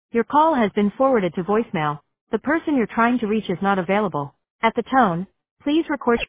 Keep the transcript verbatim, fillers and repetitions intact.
Your call has been forwarded to voicemail. The person you're trying to reach is not available. At the tone, please record